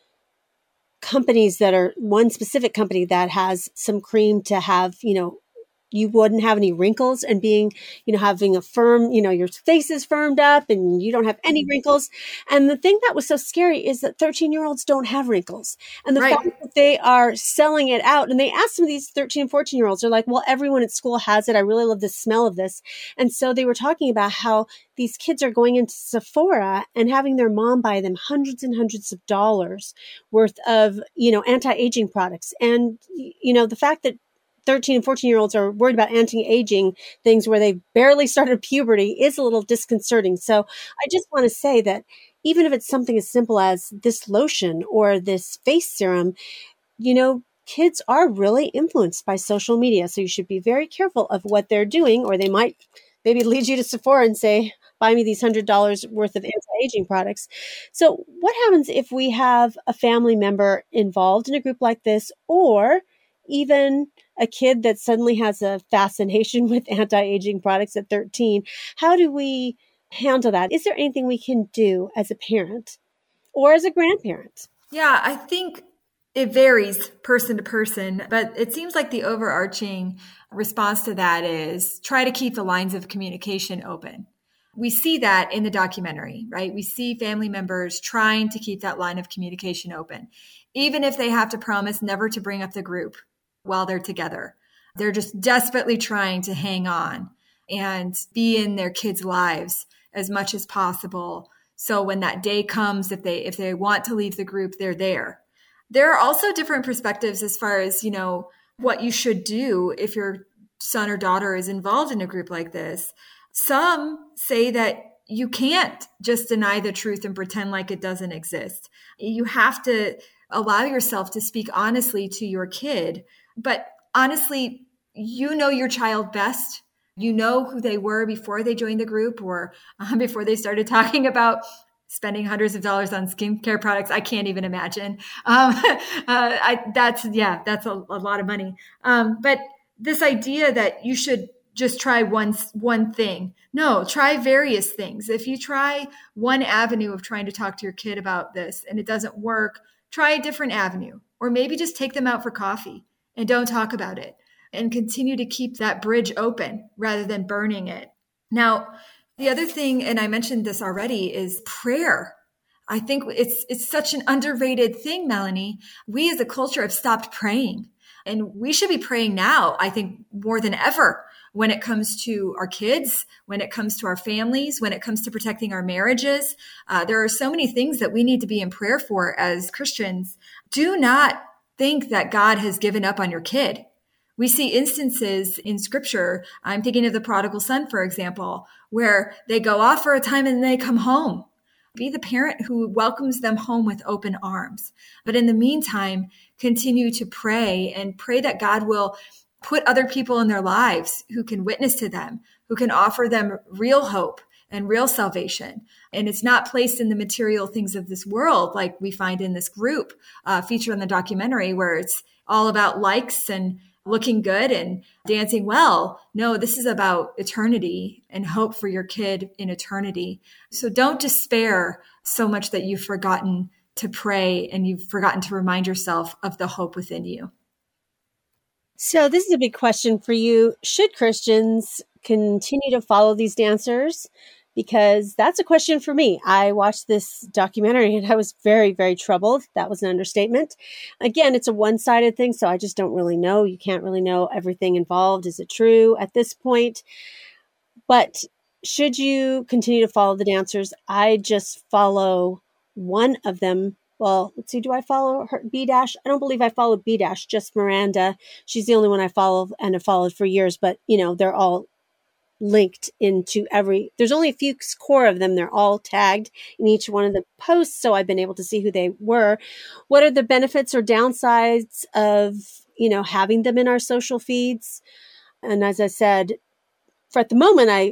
companies that are one specific company that has some cream to have, you know, you wouldn't have any wrinkles and being, you know, having a firm, you know, your face is firmed up and you don't have any wrinkles. And the thing that was so scary is that thirteen year olds don't have wrinkles. And the Right. fact that they are selling it out, and they asked some of these thirteen and fourteen year olds, they're like, well, everyone at school has it. I really love the smell of this. And so they were talking about how these kids are going into Sephora and having their mom buy them hundreds and hundreds of dollars worth of, you know, anti-aging products. And, you know, the fact that thirteen and fourteen year olds are worried about anti-aging things where they barely started puberty is a little disconcerting. So I just want to say that even if it's something as simple as this lotion or this face serum, you know, kids are really influenced by social media. So you should be very careful of what they're doing, or they might maybe lead you to Sephora and say, buy me these one hundred dollars worth of anti-aging products. So what happens if we have a family member involved in a group like this, or even a kid that suddenly has a fascination with anti-aging products at thirteen? How do we handle that? Is there anything we can do as a parent or as a grandparent? Yeah, I think it varies person to person, but it seems like the overarching response to that is try to keep the lines of communication open. We see that in the documentary, right? We see family members trying to keep that line of communication open, even if they have to promise never to bring up the group while they're together. They're just desperately trying to hang on and be in their kids' lives as much as possible. So when that day comes, if they if they want to leave the group, they're there. There are also different perspectives as far as, you know, what you should do if your son or daughter is involved in a group like this. Some say that you can't just deny the truth and pretend like it doesn't exist. You have to allow yourself to speak honestly to your kid. But honestly, you know your child best. You know who they were before they joined the group, or um, before they started talking about spending hundreds of dollars on skincare products. I can't even imagine. Um, uh, I, that's, yeah, that's a, a lot of money. Um, but this idea that you should just try one, one thing. No, try various things. If you try one avenue of trying to talk to your kid about this and it doesn't work, try a different avenue, or maybe just take them out for coffee and don't talk about it, and continue to keep that bridge open rather than burning it. Now, the other thing, and I mentioned this already, is prayer. I think it's it's such an underrated thing, Melanie. We as a culture have stopped praying, and we should be praying now, I think, more than ever, when it comes to our kids, when it comes to our families, when it comes to protecting our marriages. Uh, there are so many things that we need to be in prayer for as Christians. Do not think that God has given up on your kid. We see instances in scripture. I'm thinking of the prodigal son, for example, where they go off for a time and then they come home. Be the parent who welcomes them home with open arms. But in the meantime, continue to pray and pray that God will put other people in their lives who can witness to them, who can offer them real hope and real salvation. And it's not placed in the material things of this world like we find in this group uh, featured in the documentary, where it's all about likes and looking good and dancing well. No, this is about eternity and hope for your kid in eternity. So don't despair so much that you've forgotten to pray and you've forgotten to remind yourself of the hope within you. So this is a big question for you. Should Christians continue to follow these dancers? Because that's a question for me. I watched this documentary and I was very, very troubled. That was an understatement. Again, it's a one-sided thing, so I just don't really know. You can't really know everything involved. Is it true at this point? But should you continue to follow the dancers? I just follow one of them. Well, let's see. Do I follow her, B Dash? I don't believe I follow B Dash, just Miranda. She's the only one I follow and have followed for years, but you know, they're all linked into every, there's only a few core of them. They're all tagged in each one of the posts. So I've been able to see who they were. What are the benefits or downsides of, you know, having them in our social feeds? And as I said, for at the moment, I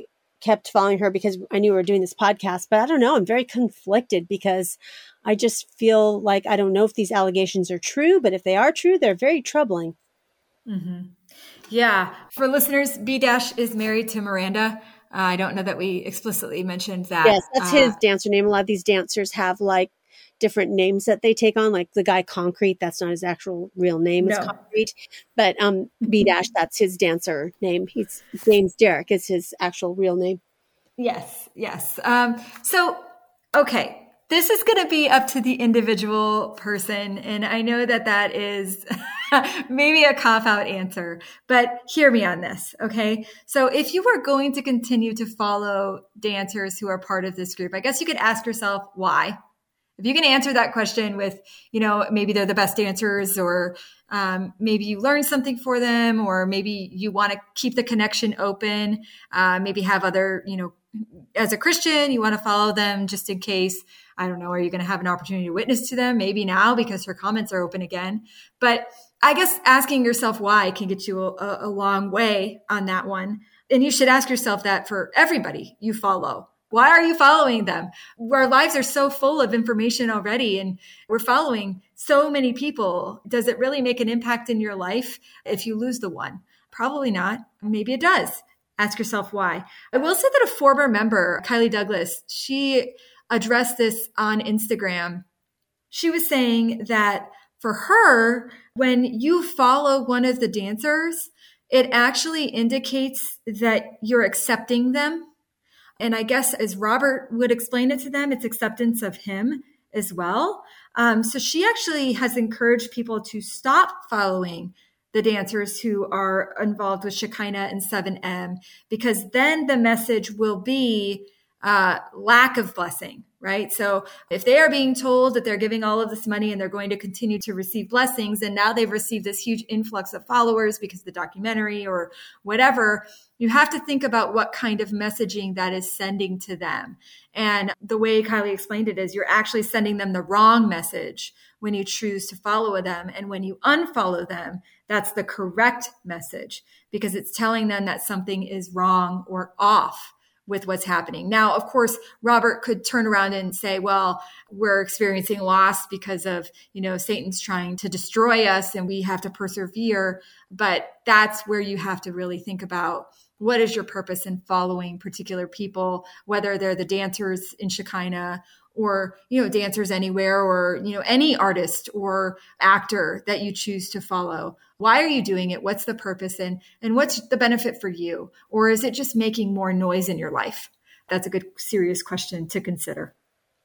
kept following her because I knew we were doing this podcast, but I don't know. I'm very conflicted because I just feel like I don't know if these allegations are true, but if they are true, they're very troubling. Mm-hmm. Yeah. For listeners, B Dash is married to Miranda. Uh, I don't know that we explicitly mentioned that. Yes, that's uh, his dancer name. A lot of these dancers have like different names that they take on, like the guy Concrete. That's not his actual real name. It's No. Concrete. But um, B Dash, that's his dancer name. He's James Derrick is his actual real name. Yes, yes. Um, so, okay. This is going to be up to the individual person. And I know that that is maybe a cop-out answer, but hear me on this, okay? So if you are going to continue to follow dancers who are part of this group, I guess you could ask yourself why. If you can answer that question with, you know, maybe they're the best dancers, or um, maybe you learned something for them, or maybe you want to keep the connection open, uh, maybe have other, you know, as a Christian, you want to follow them just in case. I don't know, are you going to have an opportunity to witness to them? Maybe now because her comments are open again. But I guess asking yourself why can get you a, a long way on that one. And you should ask yourself that for everybody you follow. Why are you following them? Our lives are so full of information already, and we're following so many people. Does it really make an impact in your life if you lose the one? Probably not. Maybe it does. Ask yourself why. I will say that a former member, Kylie Douglas, she addressed this on Instagram. She was saying that for her, when you follow one of the dancers, it actually indicates that you're accepting them. And I guess as Robert would explain it to them, it's acceptance of him as well. Um, so she actually has encouraged people to stop following the dancers who are involved with Shekinah and seven M, because then the message will be uh, lack of blessing, right? So if they are being told that they're giving all of this money and they're going to continue to receive blessings, and now they've received this huge influx of followers because of the documentary or whatever, you have to think about what kind of messaging that is sending to them. And the way Kylie explained it is you're actually sending them the wrong message when you choose to follow them. And when you unfollow them, that's the correct message, because it's telling them that something is wrong or off with what's happening. Now, of course, Robert could turn around and say, well, we're experiencing loss because of, you know, Satan's trying to destroy us and we have to persevere. But that's where you have to really think about what is your purpose in following particular people, whether they're the dancers in Shekinah or, you know, dancers anywhere, or, you know, any artist or actor that you choose to follow. Why are you doing it? What's the purpose, and and what's the benefit for you? Or is it just making more noise in your life? That's a good, serious question to consider.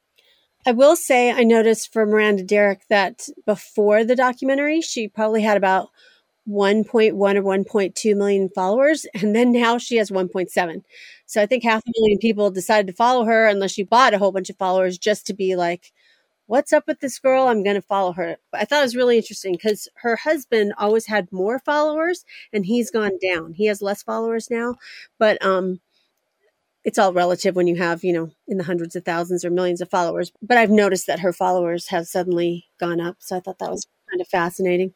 I will say I noticed for Miranda Derrick that before the documentary, she probably had about one point one or one point two million followers. And then now she has one point seven. So I think half a million people decided to follow her, unless she bought a whole bunch of followers just to be like, what's up with this girl? I'm going to follow her. But I thought it was really interesting because her husband always had more followers and he's gone down. He has less followers now, but um, it's all relative when you have, you know, in the hundreds of thousands or millions of followers. But I've noticed that her followers have suddenly gone up. So I thought that was kind of fascinating.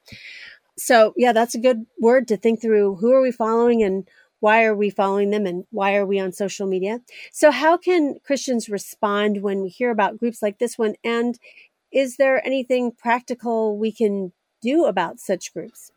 So yeah, that's a good word to think through. Who are we following and why are we following them and why are we on social media? So how can Christians respond when we hear about groups like this one? And is there anything practical we can do about such groups?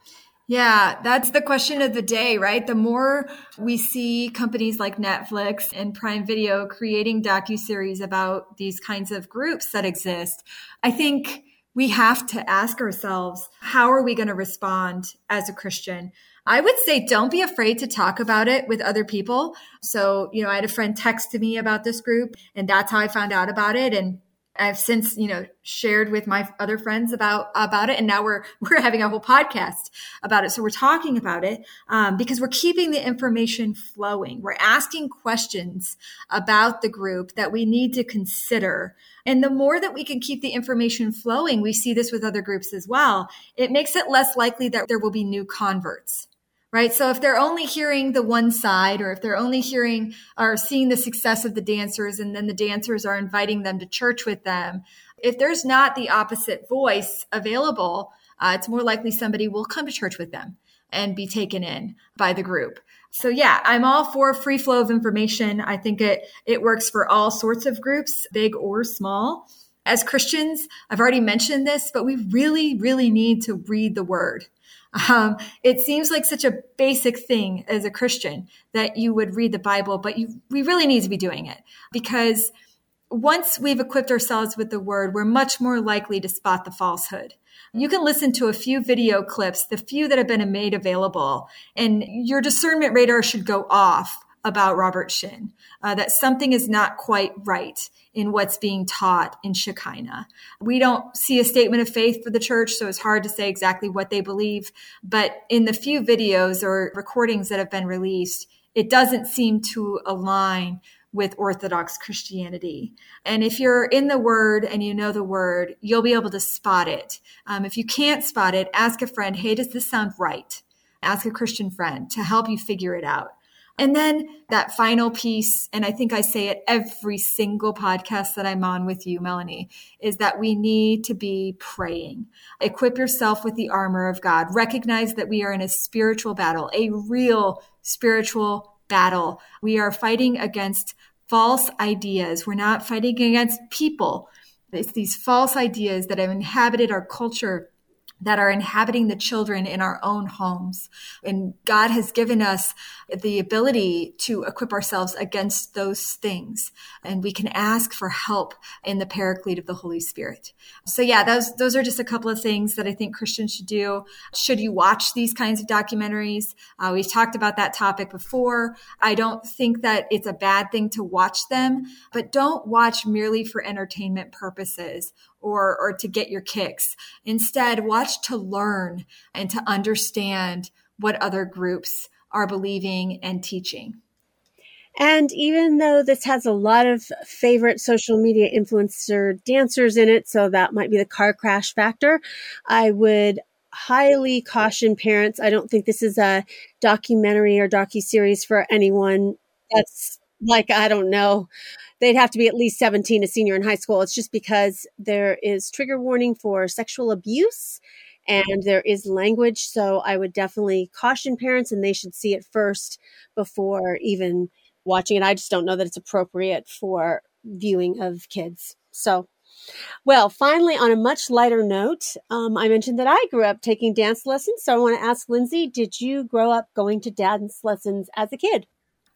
Yeah, that's the question of the day, right? The more we see companies like Netflix and Prime Video creating docuseries about these kinds of groups that exist, I think we have to ask ourselves, how are we going to respond as a Christian? I would say don't be afraid to talk about it with other people. So, you know, I had a friend text to me about this group, and that's how I found out about it. And I've since, you know, shared with my other friends about, about it. And now we're, we're having a whole podcast about it. So we're talking about it um, because we're keeping the information flowing. We're asking questions about the group that we need to consider. And the more that we can keep the information flowing, we see this with other groups as well. It makes it less likely that there will be new converts. Right. So if they're only hearing the one side, or if they're only hearing or seeing the success of the dancers, and then the dancers are inviting them to church with them, if there's not the opposite voice available, uh, it's more likely somebody will come to church with them and be taken in by the group. So yeah, I'm all for free flow of information. I think it it works for all sorts of groups, big or small. As Christians, I've already mentioned this, but we really, really need to read the Word. Um, it seems like such a basic thing as a Christian that you would read the Bible, but you, we really need to be doing it, because once we've equipped ourselves with the Word, we're much more likely to spot the falsehood. You can listen to a few video clips, the few that have been made available, and your discernment radar should go off about Robert Shin, uh, that something is not quite right in what's being taught in Shekinah. We don't see a statement of faith for the church, so it's hard to say exactly what they believe. But in the few videos or recordings that have been released, it doesn't seem to align with Orthodox Christianity. And if you're in the Word and you know the Word, you'll be able to spot it. Um, if you can't spot it, ask a friend, hey, does this sound right? Ask a Christian friend to help you figure it out. And then that final piece, and I think I say it every single podcast that I'm on with you, Melanie, is that we need to be praying. Equip yourself with the armor of God. Recognize that we are in a spiritual battle, a real spiritual battle. We are fighting against false ideas. We're not fighting against people. It's these false ideas that have inhabited our culture, that are inhabiting the children in our own homes. And God has given us the ability to equip ourselves against those things. And we can ask for help in the Paraclete of the Holy Spirit. So yeah, those, those are just a couple of things that I think Christians should do. Should you watch these kinds of documentaries? Uh, we've talked about that topic before. I don't think that it's a bad thing to watch them, but don't watch merely for entertainment purposes or, or to get your kicks. Instead, watch to learn and to understand what other groups are believing and teaching. And even though this has a lot of favorite social media influencer dancers in it, so that might be the car crash factor, I would highly caution parents. I don't think this is a documentary or docuseries for anyone that's like, I don't know, they'd have to be at least seventeen, a senior in high school. It's just because there is trigger warning for sexual abuse and there is language. So I would definitely caution parents, and they should see it first before even watching it. I just don't know that it's appropriate for viewing of kids. So, well, finally, on a much lighter note, um, I mentioned that I grew up taking dance lessons. So I want to ask Lindsay, did you grow up going to dance lessons as a kid?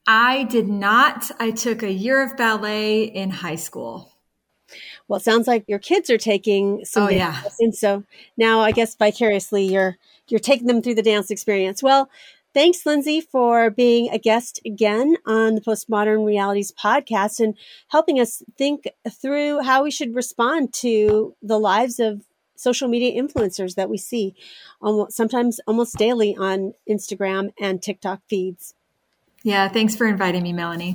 I did not. I took a year of ballet in high school. Well, it sounds like your kids are taking some oh, dance yeah. lessons. So now I guess vicariously you're you're taking them through the dance experience. Well, thanks, Lindsay, for being a guest again on the Postmodern Realities podcast and helping us think through how we should respond to the lives of social media influencers that we see almost, sometimes almost daily on Instagram and TikTok feeds. Yeah, thanks for inviting me, Melanie.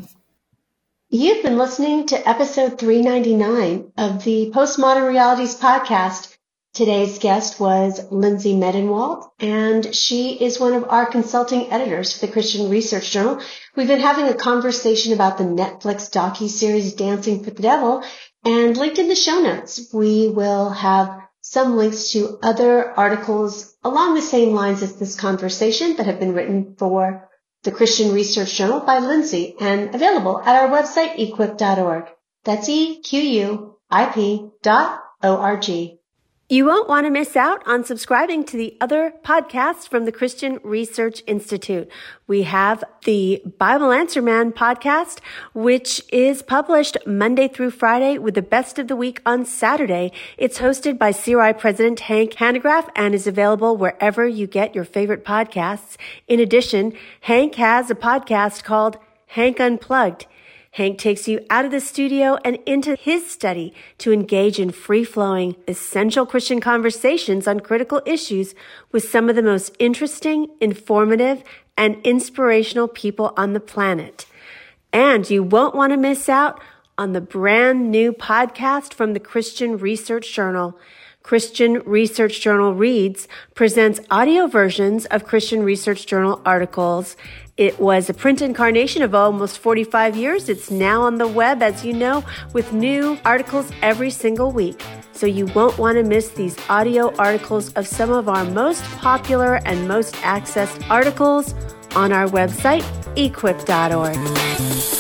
You've been listening to episode three ninety-nine of the Postmodern Realities podcast. Today's guest was Lindsay Medenwald, and she is one of our consulting editors for the Christian Research Journal. We've been having a conversation about the Netflix docuseries Dancing for the Devil, and linked in the show notes, we will have some links to other articles along the same lines as this conversation that have been written for the Christian Research Journal by Lindsay and available at our website, equip dot org. That's E Q U I P dot O R G. You won't want to miss out on subscribing to the other podcasts from the Christian Research Institute. We have the Bible Answer Man podcast, which is published Monday through Friday with the best of the week on Saturday. It's hosted by C R I President Hank Hanegraaff and is available wherever you get your favorite podcasts. In addition, Hank has a podcast called Hank Unplugged. Hank takes you out of the studio and into his study to engage in free-flowing, essential Christian conversations on critical issues with some of the most interesting, informative, and inspirational people on the planet. And you won't want to miss out on the brand new podcast from the Christian Research Journal. Christian Research Journal Reads presents audio versions of Christian Research Journal articles. It was a print incarnation of almost forty-five years. It's now on the web, as you know, with new articles every single week. So you won't want to miss these audio articles of some of our most popular and most accessed articles, on our website, equip dot org.